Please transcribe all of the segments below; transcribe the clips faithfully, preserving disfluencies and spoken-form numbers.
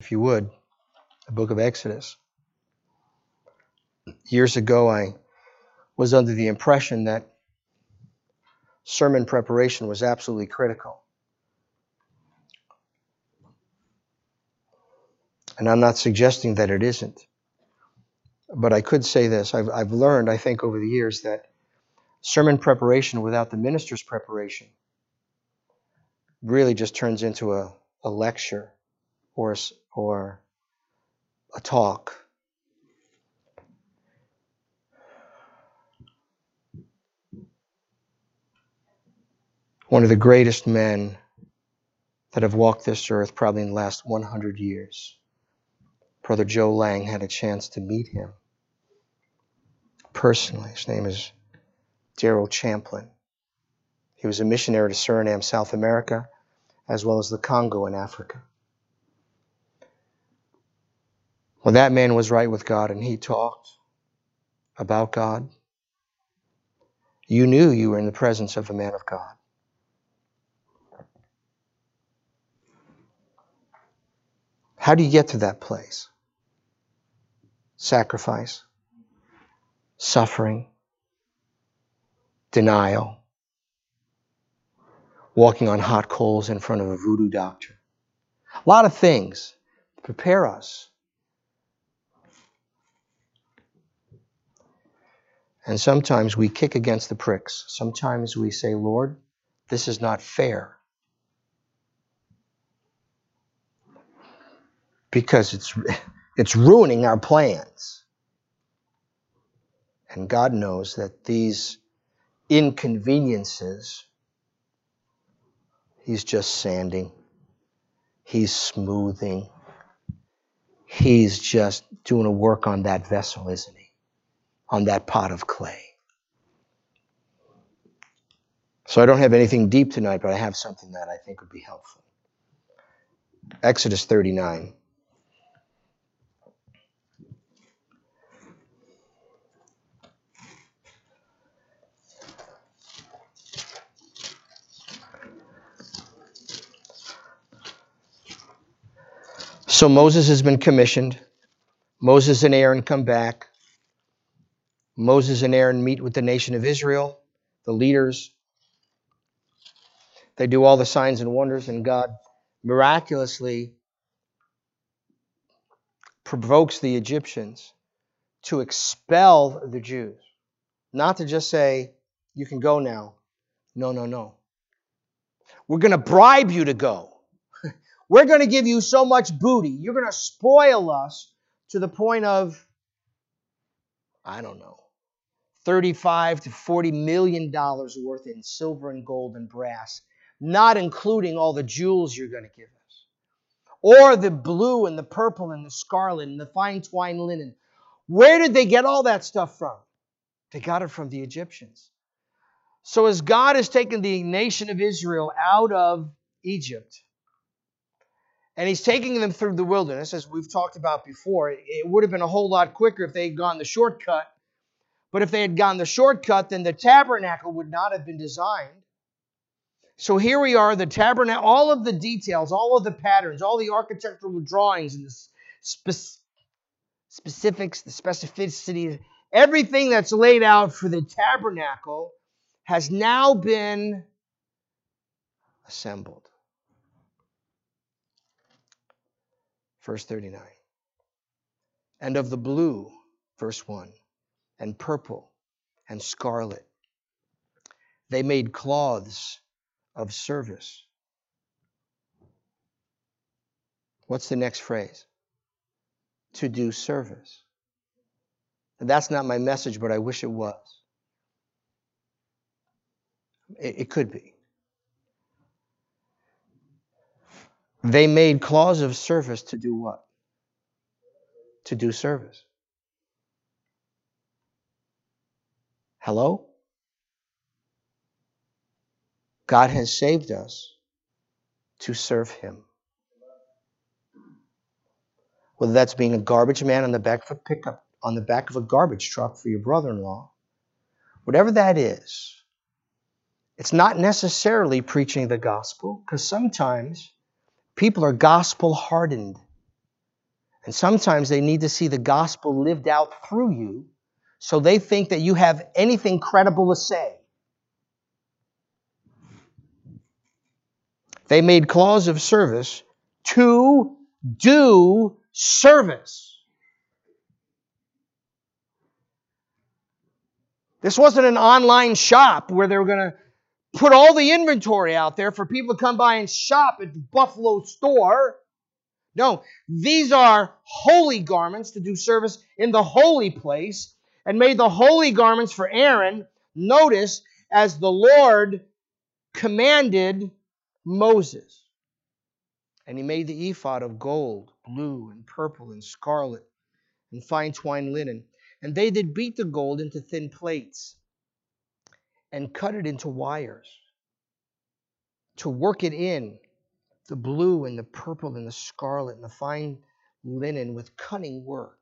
if you would, the book of Exodus. Years ago, I was under the impression that sermon preparation was absolutely critical. And I'm not suggesting that it isn't. But I could say this. I've, I've learned, I think, over the years that sermon preparation without the minister's preparation really just turns into a, a lecture or a, or a talk. One of the greatest men that have walked this earth probably in the last one hundred years, Brother Joe Lang, had a chance to meet him personally. His name is Darrell Champlin. He was a missionary to Suriname, South America, as well as the Congo in Africa. Well, that man was right with God, and he talked about God. You knew you were in the presence of a man of God. How do you get to that place? Sacrifice, suffering, denial, walking on hot coals in front of a voodoo doctor. A lot of things prepare us. And sometimes we kick against the pricks. Sometimes we say, Lord, this is not fair. Because it's it's ruining our plans. And God knows that these inconveniences, He's just sanding. He's smoothing. He's just doing a work on that vessel, isn't He? On that pot of clay. So I don't have anything deep tonight, but I have something that I think would be helpful. Exodus thirty-nine. So Moses has been commissioned. Moses and Aaron come back. Moses and Aaron meet with the nation of Israel, the leaders. They do all the signs and wonders, and God miraculously provokes the Egyptians to expel the Jews. Not to just say, you can go now. No, no, no. We're going to bribe you to go. We're going to give you so much booty. You're going to spoil us to the point of, I don't know, thirty-five to forty million dollars worth in silver and gold and brass, not including all the jewels you're going to give us, or the blue and the purple and the scarlet and the fine twined linen. Where did they get all that stuff from? They got it from the Egyptians. So as God has taken the nation of Israel out of Egypt, and He's taking them through the wilderness, as we've talked about before, it would have been a whole lot quicker if they had gone the shortcut. But if they had gone the shortcut, then the tabernacle would not have been designed. So here we are, the tabernacle, all of the details, all of the patterns, all the architectural drawings and the spe- specifics, the specificity, everything that's laid out for the tabernacle has now been assembled. Verse thirty-nine. And of the blue, verse one, and purple and scarlet, they made cloths of service. What's the next phrase? To do service. And that's not my message, but I wish it was. It, it could be. They made cloths of service to do what? To do service. Hello? God has saved us to serve Him. Whether that's being a garbage man on the back of a pickup, on the back of a garbage truck for your brother-in-law, whatever that is, it's not necessarily preaching the gospel, because sometimes people are gospel hardened. And sometimes they need to see the gospel lived out through you, so they think that you have anything credible to say. They made clause of service to do service. This wasn't an online shop where they were going to put all the inventory out there for people to come by and shop at the Buffalo store. No, these are holy garments to do service in the holy place, and made the holy garments for Aaron, notice, as the Lord commanded Moses. And he made the ephod of gold, blue, and purple, and scarlet, and fine twined linen. And they did beat the gold into thin plates, and cut it into wires, to work it in, the blue and the purple and the scarlet and the fine linen with cunning work.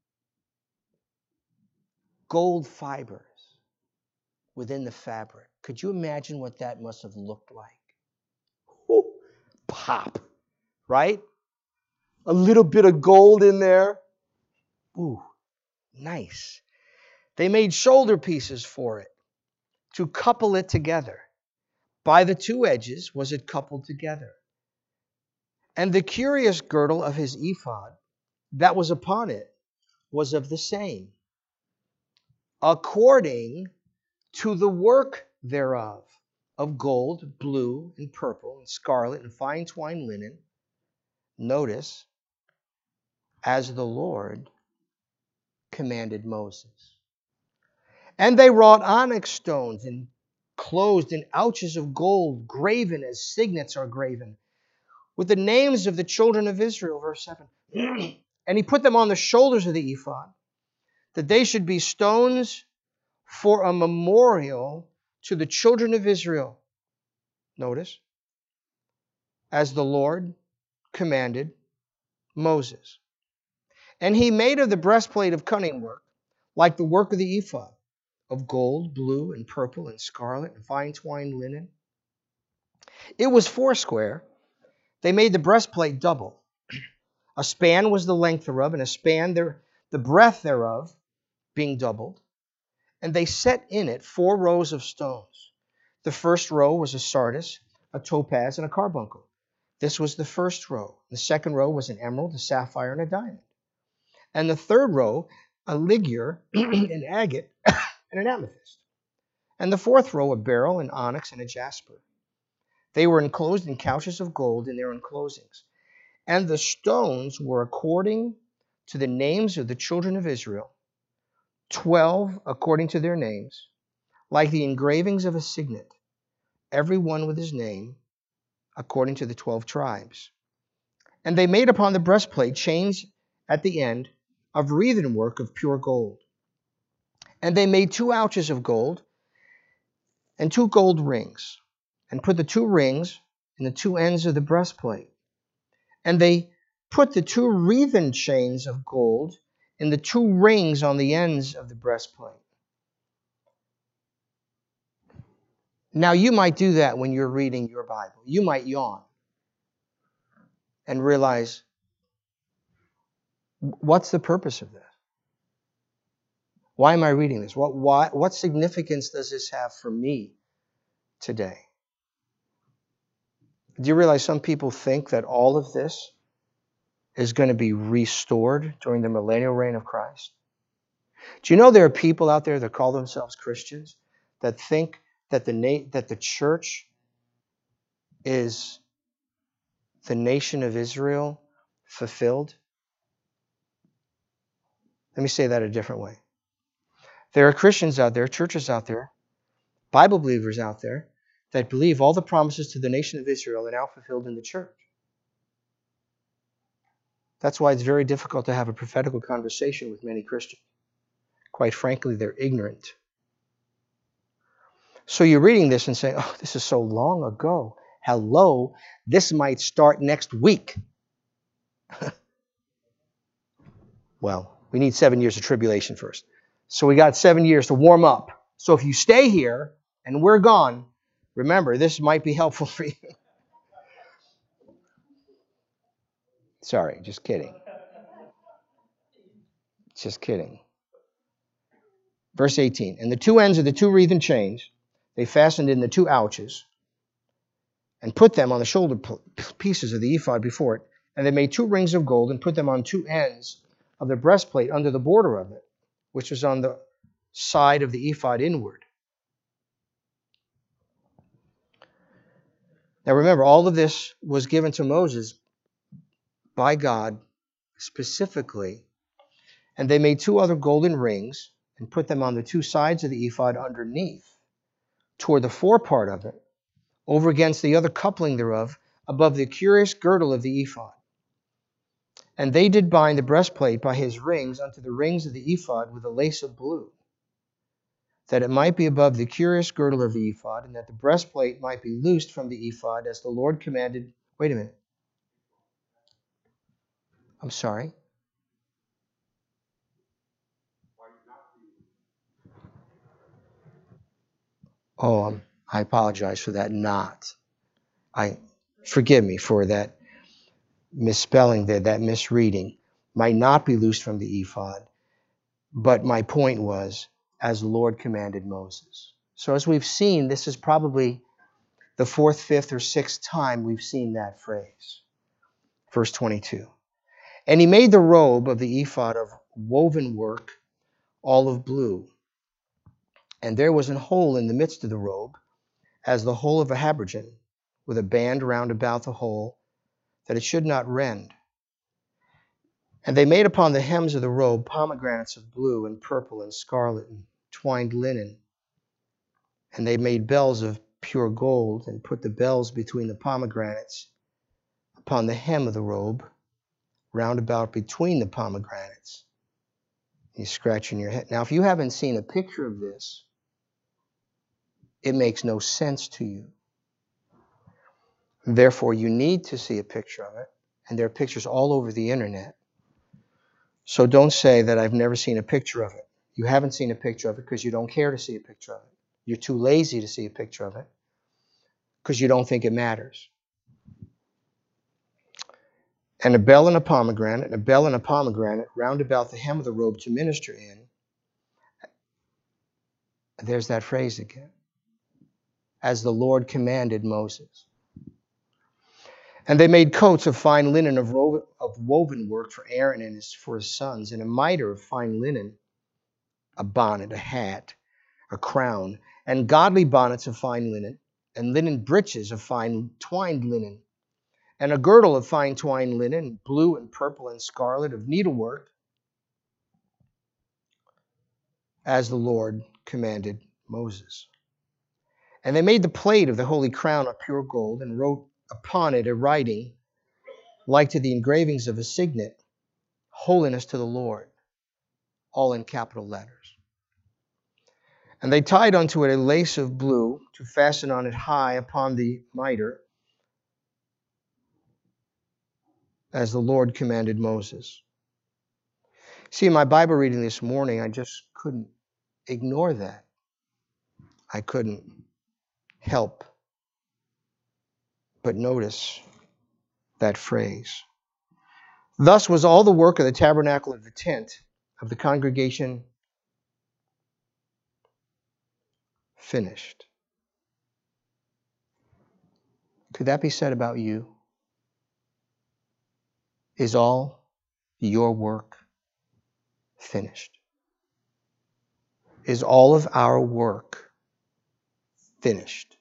Gold fibers within the fabric. Could you imagine what that must have looked like? Ooh, pop, right? A little bit of gold in there. Ooh, nice. They made shoulder pieces for it to couple it together. By the two edges was it coupled together. And the curious girdle of his ephod that was upon it was of the same, according to the work thereof, of gold, blue, and purple, and scarlet, and fine twined linen. Notice, as the Lord commanded Moses. And they wrought onyx stones, enclosed in ouches of gold, graven as signets are graven, with the names of the children of Israel. Verse seven. And he put them on the shoulders of the ephod, that they should be stones for a memorial to the children of Israel. Notice, as the Lord commanded Moses. And he made of the breastplate of cunning work, like the work of the ephod, of gold, blue, and purple, and scarlet, and fine twined linen. It was foursquare. They made the breastplate double. A span was the length thereof, and a span there, the breadth thereof, being doubled. And they set in it four rows of stones. The first row was a sardius, a topaz, and a carbuncle. This was the first row. The second row was an emerald, a sapphire, and a diamond. And the third row, a ligure, an agate, and an amethyst. And the fourth row, a beryl, an onyx, and a jasper. They were enclosed in couches of gold in their enclosings. And the stones were according to the names of the children of Israel, twelve according to their names, like the engravings of a signet, every one with his name, according to the twelve tribes. And they made upon the breastplate chains at the end of wreathen work of pure gold. And they made two ouches of gold and two gold rings, and put the two rings in the two ends of the breastplate. And they put the two wreathen chains of gold in the two rings on the ends of the breastplate. Now, you might do that when you're reading your Bible. You might yawn and realize, what's the purpose of this? Why am I reading this? What, why, what significance does this have for me today? Do you realize some people think that all of this is going to be restored during the millennial reign of Christ? Do you know there are people out there that call themselves Christians that think that the na- that the church is the nation of Israel fulfilled? Let me say that a different way. There are Christians out there, churches out there, Bible believers out there, that believe all the promises to the nation of Israel are now fulfilled in the church. That's why it's very difficult to have a prophetical conversation with many Christians. Quite frankly, they're ignorant. So you're reading this and saying, oh, this is so long ago. Hello, this might start next week. Well, we need seven years of tribulation first. So we got seven years to warm up. So if you stay here and we're gone, remember, this might be helpful for you. Sorry, just kidding. Just kidding. Verse eighteen. And the two ends of the two wreathen chains they fastened in the two ouches and put them on the shoulder pieces of the ephod before it. And they made two rings of gold and put them on two ends of the breastplate under the border of it, which was on the side of the ephod inward. Now remember, all of this was given to Moses by God specifically. And they made two other golden rings and put them on the two sides of the ephod underneath, toward the forepart of it, over against the other coupling thereof, above the curious girdle of the ephod. And they did bind the breastplate by his rings unto the rings of the ephod with a lace of blue, that it might be above the curious girdle of the ephod, and that the breastplate might be loosed from the ephod, as the Lord commanded. Wait a minute. I'm sorry. Oh, um, I apologize for that. Not. I forgive me for that misspelling there, that misreading. Might not be loosed from the ephod, but my point was, as the Lord commanded Moses. So as we've seen, this is probably the fourth, fifth, or sixth time we've seen that phrase. Verse twenty-two. And he made the robe of the ephod of woven work, all of blue. And there was an hole in the midst of the robe, as the hole of a habergeon, with a band round about the hole, that it should not rend. And they made upon the hems of the robe pomegranates of blue and purple and scarlet and twined linen. And they made bells of pure gold and put the bells between the pomegranates upon the hem of the robe, round about between the pomegranates. You're scratching your head. Now, if you haven't seen a picture of this, it makes no sense to you. Therefore, you need to see a picture of it. And there are pictures all over the internet. So don't say that I've never seen a picture of it. You haven't seen a picture of it because you don't care to see a picture of it. You're too lazy to see a picture of it because you don't think it matters. And a bell and a pomegranate, and a bell and a pomegranate round about the hem of the robe to minister in. There's that phrase again. As the Lord commanded Moses. And they made coats of fine linen of, ro- of woven work for Aaron and his, for his sons, and a mitre of fine linen, a bonnet, a hat, a crown, and godly bonnets of fine linen, and linen breeches of fine twined linen, and a girdle of fine twined linen, blue and purple and scarlet of needlework, as the Lord commanded Moses. And they made the plate of the holy crown of pure gold, and wrote upon it a writing like to the engravings of a signet, holiness to the Lord, all in capital letters. And they tied unto it a lace of blue to fasten on it high upon the mitre, as the Lord commanded Moses. See, in my Bible reading this morning, I just couldn't ignore that. I couldn't help but notice that phrase. Thus was all the work of the tabernacle of the tent of the congregation finished. Could that be said about you? Is all your work finished? Is all of our work finished?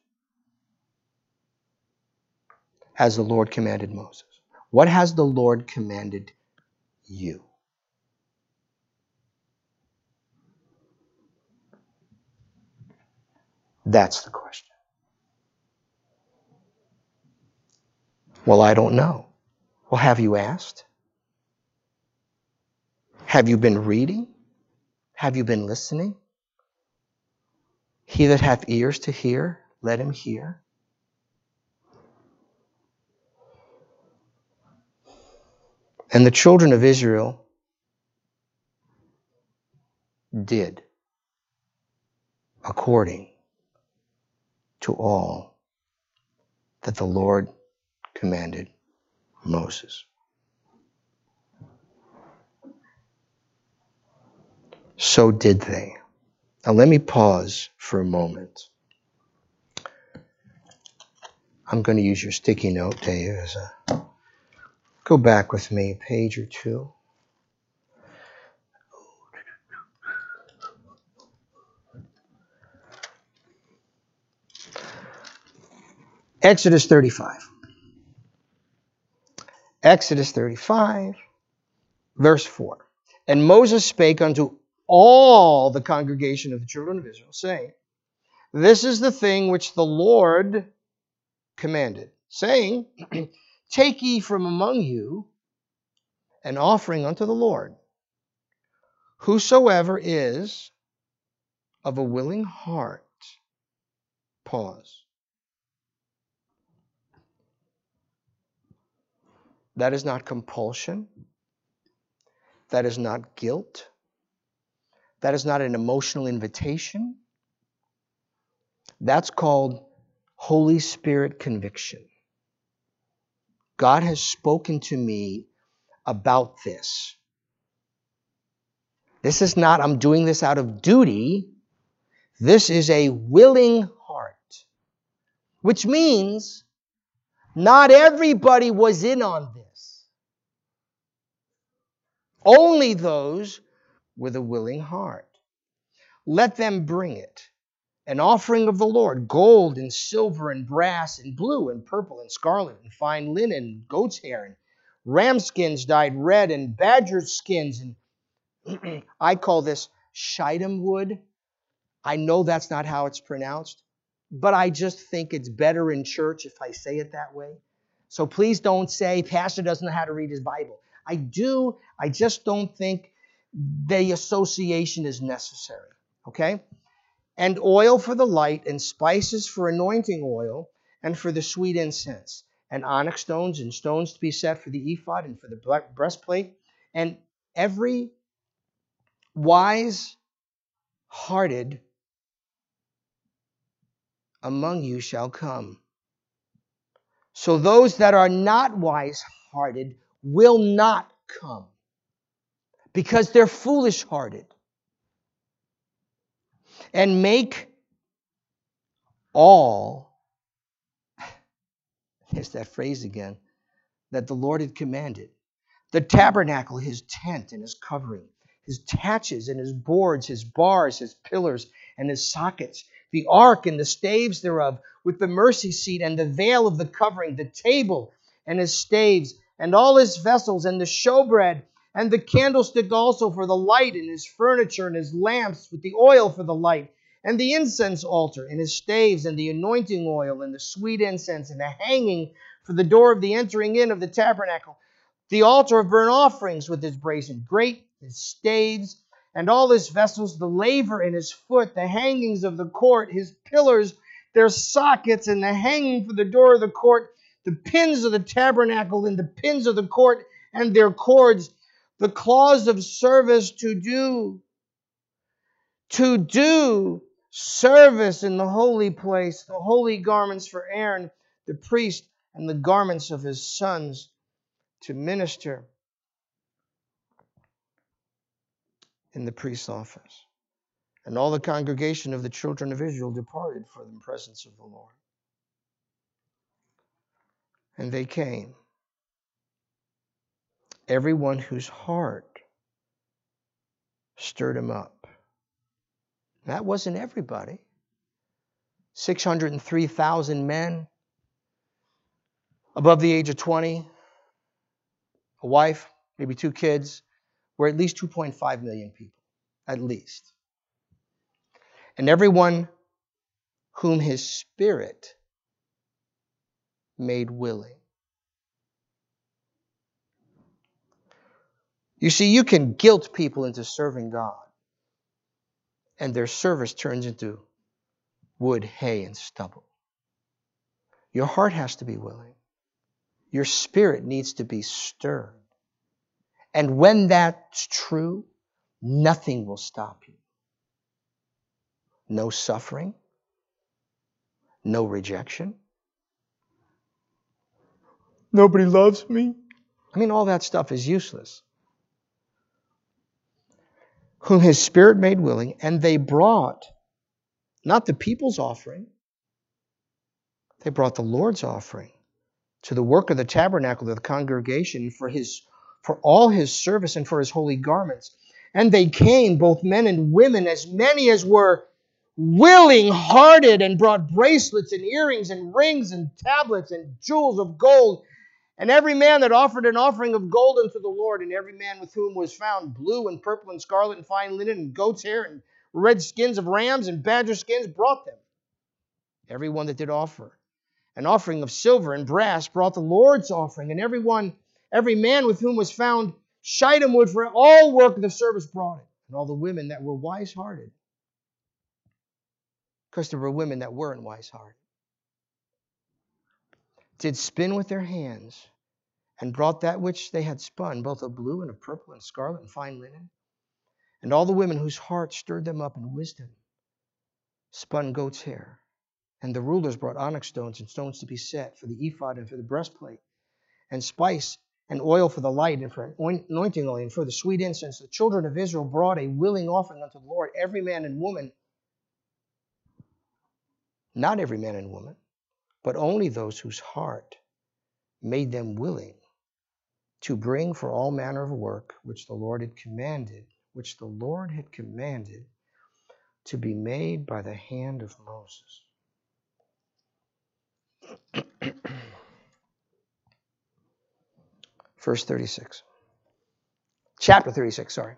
As the Lord commanded Moses. What has the Lord commanded you? That's the question. Well, I don't know. Well, have you asked? Have you been reading? Have you been listening? He that hath ears to hear, let him hear. And the children of Israel did according to all that the Lord commanded Moses. so did they. Now let me pause for a moment. I'm going to use your sticky note, Dave. As a, go back with me a page or two. Exodus thirty-five. Exodus thirty-five, verse four. And Moses spake unto all the congregation of the children of Israel, saying, This is the thing which the Lord commanded, saying, Take ye from among you an offering unto the Lord. Whosoever is of a willing heart, pause. That is not compulsion. That is not guilt. That is not an emotional invitation. That's called Holy Spirit conviction. God has spoken to me about this. This is not, I'm doing this out of duty. This is a willing heart. Which means not everybody was in on this. Only those with a willing heart. Let them bring it. An offering of the Lord, gold and silver and brass and blue and purple and scarlet and fine linen, goat's hair and ram skins dyed red and badger skins. And I call this shittim wood. I know that's not how it's pronounced, but I just think it's better in church if I say it that way. So please don't say, Pastor doesn't know how to read his Bible. I do. I just don't think the association is necessary. Okay? And oil for the light, and spices for anointing oil, and for the sweet incense, and onyx stones, and stones to be set for the ephod, and for the breastplate. And every wise-hearted among you shall come. So those that are not wise-hearted will not come, because they're foolish-hearted. And make all, there's that phrase again, that the Lord had commanded. The tabernacle, his tent and his covering, his taches and his boards, his bars, his pillars and his sockets, the ark and the staves thereof, with the mercy seat and the veil of the covering, the table and his staves, and all his vessels, and the showbread, and the candlestick also for the light, and his furniture, and his lamps, with the oil for the light, and the incense altar, and his staves, and the anointing oil, and the sweet incense, and the hanging for the door of the entering in of the tabernacle, the altar of burnt offerings with his brazen grate, his staves, and all his vessels, the laver in his foot, the hangings of the court, his pillars, their sockets, and the hanging for the door of the court, the pins of the tabernacle, and the pins of the court, and their cords, the cloths of service to do, to do service in the holy place, the holy garments for Aaron, the priest, and the garments of his sons to minister in the priest's office. And all the congregation of the children of Israel departed from the presence of the Lord. And they came, everyone whose heart stirred him up. That wasn't everybody. six hundred three thousand men above the age of twenty, a wife, maybe two kids, were at least two point five million people, at least. And everyone whom his spirit made willing. You see, you can guilt people into serving God, and their service turns into wood, hay, and stubble. Your heart has to be willing. Your spirit needs to be stirred. And when that's true, nothing will stop you. No suffering, no rejection. Nobody loves me. I mean, all that stuff is useless. whom his Spirit made willing, and they brought not the people's offering, they brought the Lord's offering to the work of the tabernacle of the congregation for his for all his service and for his holy garments. And they came, both men and women, as many as were willing-hearted, and brought bracelets and earrings and rings and tablets and jewels of gold. And every man that offered an offering of gold unto the Lord, and every man with whom was found blue and purple and scarlet and fine linen and goat's hair and red skins of rams and badger skins, brought them. Every one that did offer an offering of silver and brass brought the Lord's offering, and every one, every man with whom was found shittim wood for all work of the service brought it. And all the women that were wise-hearted, because there were women that weren't wise-hearted, did spin with their hands, and brought that which they had spun, both of blue and of purple and scarlet and fine linen. And all the women whose hearts stirred them up in wisdom spun goat's hair. And the rulers brought onyx stones and stones to be set for the ephod and for the breastplate, and spice and oil for the light and for anointing oil and for the sweet incense. The children of Israel brought a willing offering unto the Lord, every man and woman, not every man and woman, but only those whose heart made them willing to bring for all manner of work which the Lord had commanded, which the Lord had commanded to be made by the hand of Moses. Verse thirty-six. Chapter thirty-six, sorry.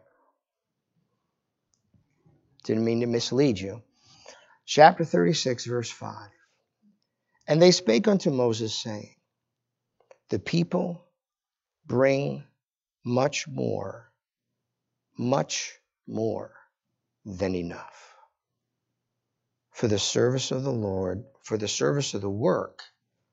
Didn't mean to mislead you. Chapter thirty-six, verse five. And they spake unto Moses, saying, the people bring much more, much more than enough for the service of the Lord, for the service of the work.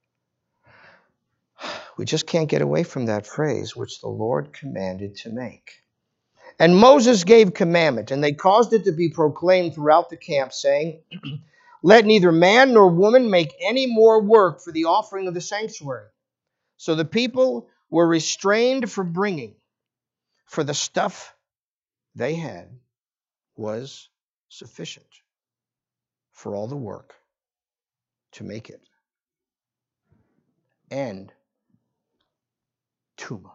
We just can't get away from that phrase, which the Lord commanded to make. And Moses gave commandment, and they caused it to be proclaimed throughout the camp, saying, let neither man nor woman make any more work for the offering of the sanctuary. So the people were restrained from bringing, for the stuff they had was sufficient for all the work to make it, and too much.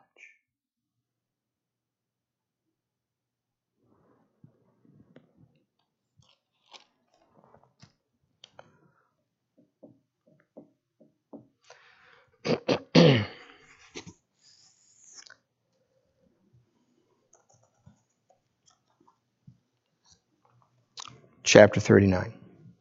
Chapter thirty-nine.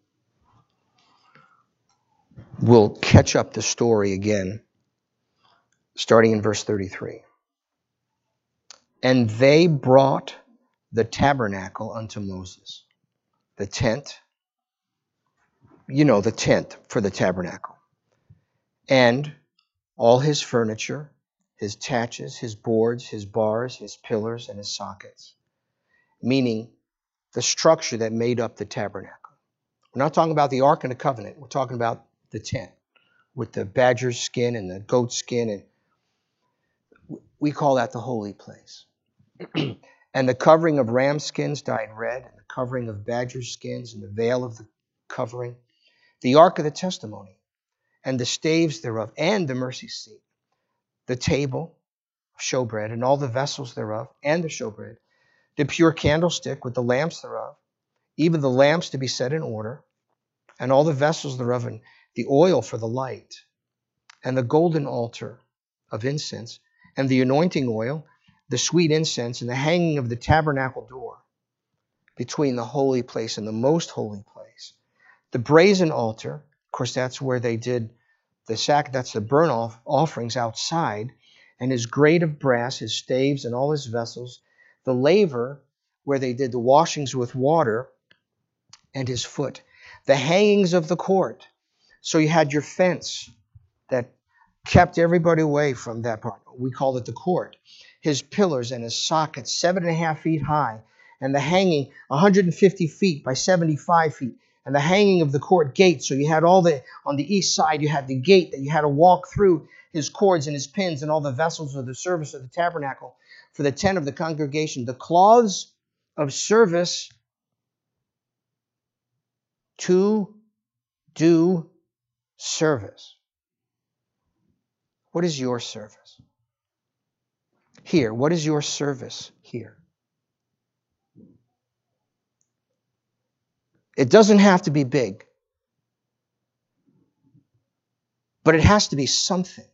We'll catch up the story again, starting in verse thirty-three. And they brought the tabernacle unto Moses, the tent, you know, the tent for the tabernacle, and all his furniture, his taches, his boards, his bars, his pillars, and his sockets, meaning the structure that made up the tabernacle. We're not talking about the Ark and the Covenant. We're talking about the tent with the badger's skin and the goat skin, and we call that the holy place. And the covering of ram skins dyed red, and the covering of badger skins, and the veil of the covering, the ark of the testimony, and the staves thereof, and the mercy seat, the table of showbread, and all the vessels thereof, and the showbread, the pure candlestick with the lamps thereof, even the lamps to be set in order, and all the vessels thereof, and the oil for the light, and the golden altar of incense, and the anointing oil, the sweet incense, and the hanging of the tabernacle door between the holy place and the most holy place. The brazen altar, of course, that's where they did the sack, that's the burnt off offerings outside, and his grate of brass, his staves, and all his vessels. The laver, where they did the washings with water, and his foot. The hangings of the court. So you had your fence that kept everybody away from that part. We call it the court. His pillars and his sockets, seven and a half feet high, and the hanging one hundred fifty feet by seventy-five feet, and the hanging of the court gate. So you had all the, on the east side, you had the gate that you had to walk through, his cords and his pins and all the vessels of the service of the tabernacle for the tent of the congregation. The cloths of service to do service. What is your service? Here, what is your service here? It doesn't have to be big, but it has to be something.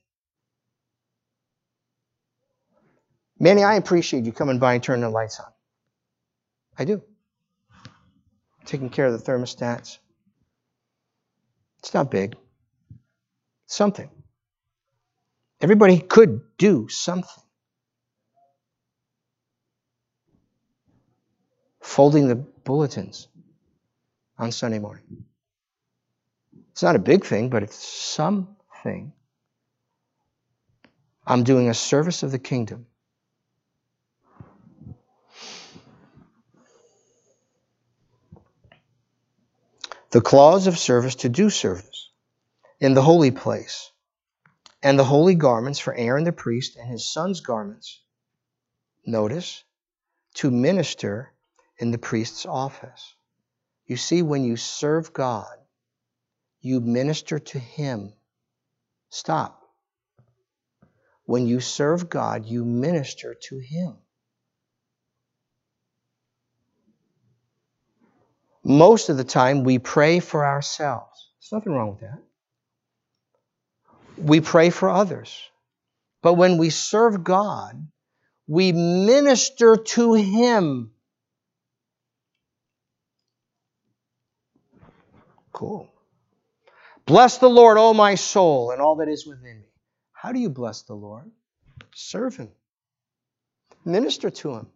Manny, I appreciate you coming by and turning the lights on. I do. Taking care of the thermostats. It's not big. Something. Everybody could do something. Folding the bulletins on Sunday morning. It's not a big thing, but it's something. I'm doing a service of the kingdom. The clause of service to do service in the holy place, and the holy garments for Aaron the priest and his son's garments, notice, to minister in the priest's office. You see, when you serve God, you minister to Him. Stop. When you serve God, you minister to Him. Most of the time, we pray for ourselves. There's nothing wrong with that. We pray for others. But when we serve God, we minister to Him. Cool. Bless the Lord, O my soul, and all that is within me. How do you bless the Lord? Serve Him. Minister to Him.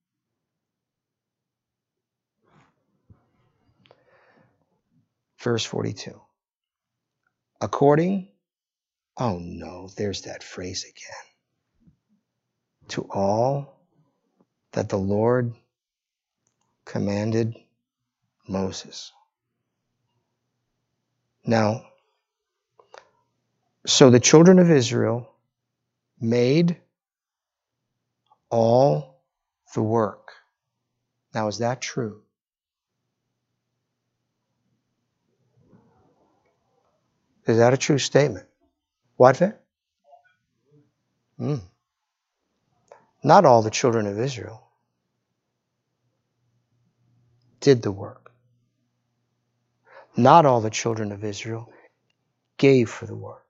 Verse forty-two. According, oh no, there's that phrase again. To all that the Lord commanded Moses. Now, so the children of Israel made all the work. Now, is that true? Is that a true statement? What, Vic? Mm. Not all the children of Israel did the work. Not all the children of Israel gave for the work.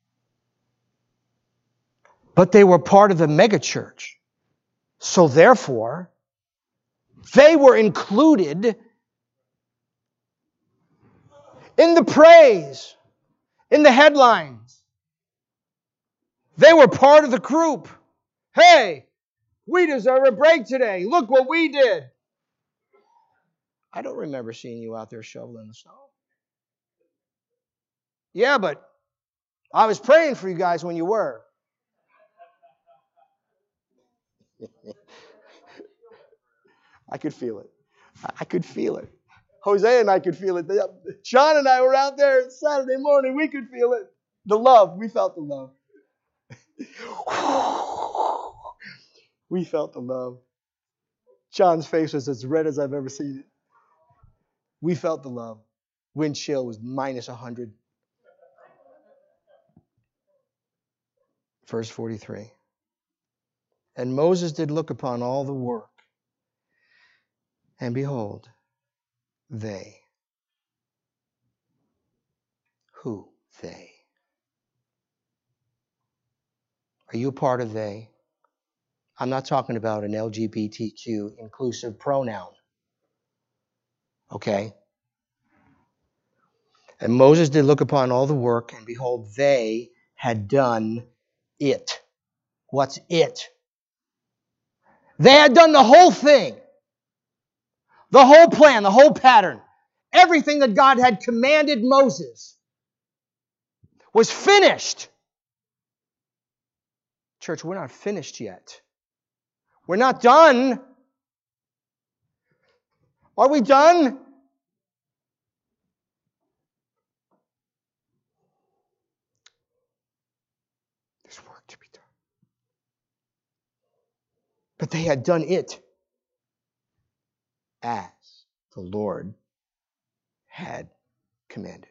But they were part of the megachurch. So therefore, they were included in the praise, in the headlines. They were part of the group. Hey, we deserve a break today. Look what we did. I don't remember seeing you out there shoveling the snow. Yeah, but I was praying for you guys when you were. I could feel it. I could feel it. Jose and I could feel it. Sean and I were out there Saturday morning. We could feel it. The love. We felt the love. We felt the love. John's face was as red as I've ever seen it. We felt the love. Wind chill was minus one hundred. Verse forty-three. And Moses did look upon all the work, and behold, they. Who? They. Are you a part of they? I'm not talking about an L G B T Q inclusive pronoun. Okay? And Moses did look upon all the work, and behold, they had done it. What's it? They had done the whole thing. The whole plan, the whole pattern. Everything that God had commanded Moses was finished. Church, we're not finished yet. We're not done. Are we done? There's work to be done. But they had done it. as the Lord had commanded.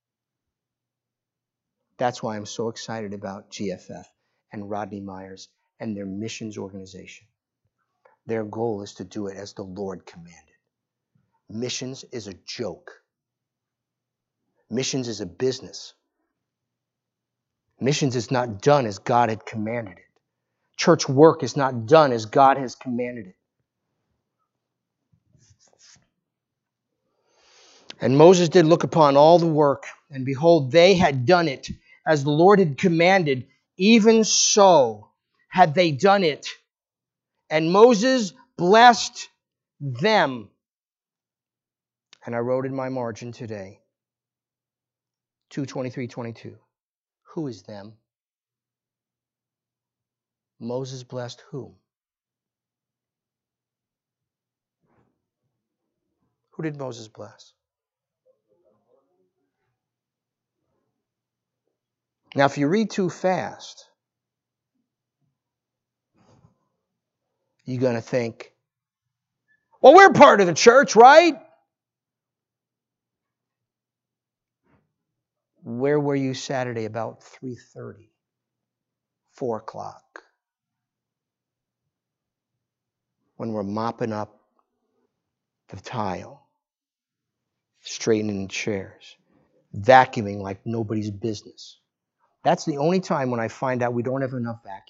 That's why I'm so excited about G F F and Rodney Myers and their missions organization. Their goal is to do it as the Lord commanded. Missions is a joke. Missions is a business. Missions is not done as God had commanded it. Church work is not done as God has commanded it. And Moses did look upon all the work, and behold, they had done it as the Lord had commanded. Even so had they done it. And Moses blessed them. And I wrote in my margin today, two twenty-three twenty-two. Who is them? Moses blessed whom? Who did Moses bless? Now, if you read too fast, you're going to think, well, we're part of the church, right? Where were you Saturday about three thirty, four o'clock? When we're mopping up the tile, straightening chairs, vacuuming like nobody's business. That's the only time when I find out we don't have enough vacuums.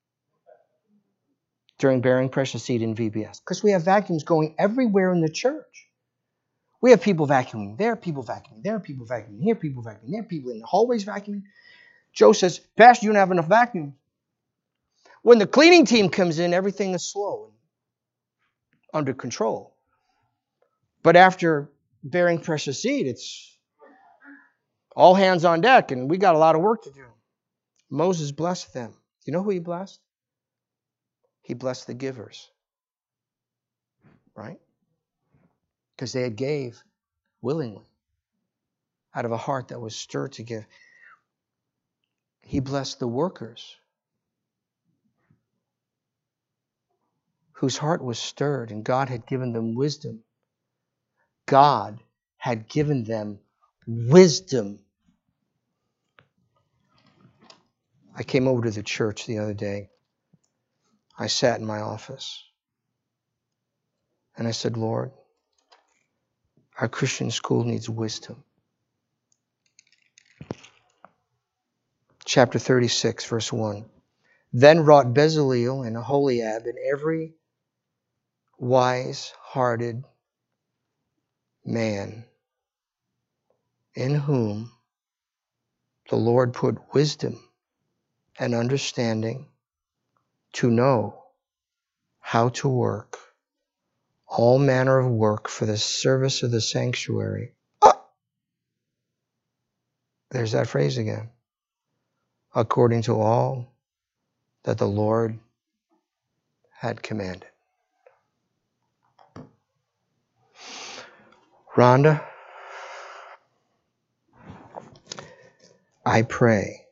During Bearing Precious Seed in V B S. Because we have vacuums going everywhere in the church. We have people vacuuming there, people vacuuming there, people vacuuming here, people vacuuming there, people in the hallways vacuuming. Joe says, Pastor, you don't have enough vacuum. When the cleaning team comes in, everything is slow and under control. But after Bearing Precious Seed, it's all hands on deck, and we got a lot of work to do. Moses blessed them. You know who he blessed? He blessed the givers. Right? Because they had gave willingly out of a heart that was stirred to give. He blessed the workers whose heart was stirred, and God had given them wisdom. God had given them wisdom. I came over to the church the other day. I sat in my office. And I said, Lord, our Christian school needs wisdom. Chapter thirty-six, verse one. Then wrought Bezaleel and Aholiab and every wise-hearted man in whom the Lord put wisdom and understanding to know how to work all manner of work for the service of the sanctuary. Ah! There's that phrase again. According to all that the Lord had commanded. Rhonda, I pray,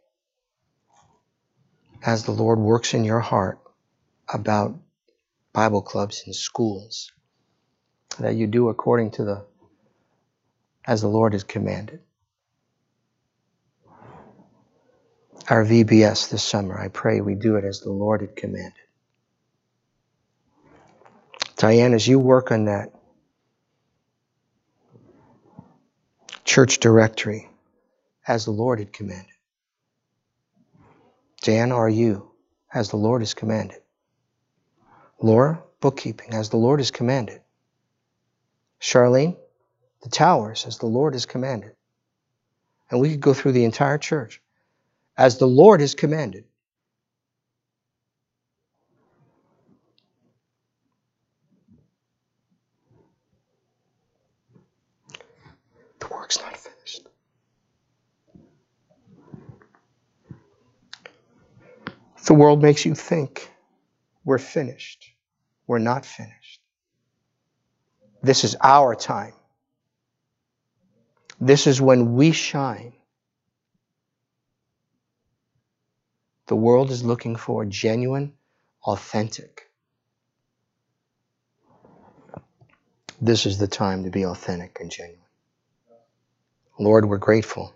as the Lord works in your heart about Bible clubs and schools, that you do according to the, as the Lord has commanded. Our V B S this summer, I pray we do it as the Lord had commanded. Diane, as you work on that church directory, as the Lord had commanded. Dan, are you, as the Lord has commanded. Laura, bookkeeping, as the Lord has commanded. Charlene, the towers, as the Lord has commanded. And we could go through the entire church, as the Lord has commanded. The work's not finished. The world makes you think we're finished. We're not finished. This is our time. This is when we shine. The world is looking for genuine, authentic This is the time to be authentic and genuine. Lord, we're grateful.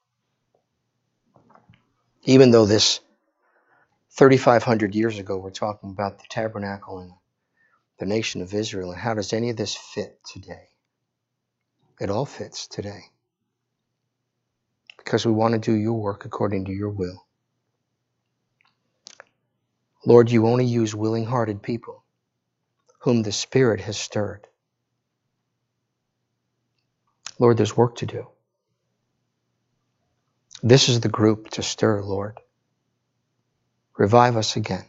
Even though this thirty-five hundred years ago, we're talking about the tabernacle and the nation of Israel, and how does any of this fit today? It all fits today. Because we want to do your work according to your will. Lord, you only use willing-hearted people whom the Spirit has stirred. Lord, there's work to do. This is the group to stir, Lord. Revive us again.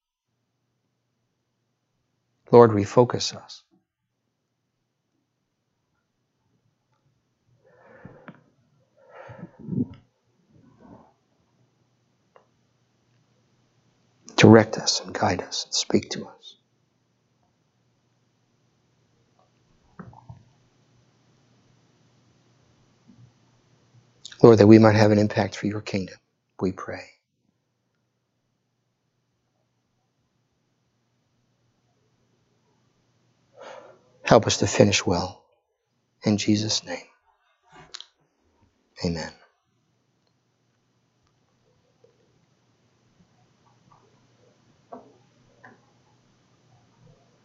Lord, refocus us. Direct us and guide us and speak to us. Lord, that we might have an impact for your kingdom, we pray. Help us to finish well. In Jesus' name, amen.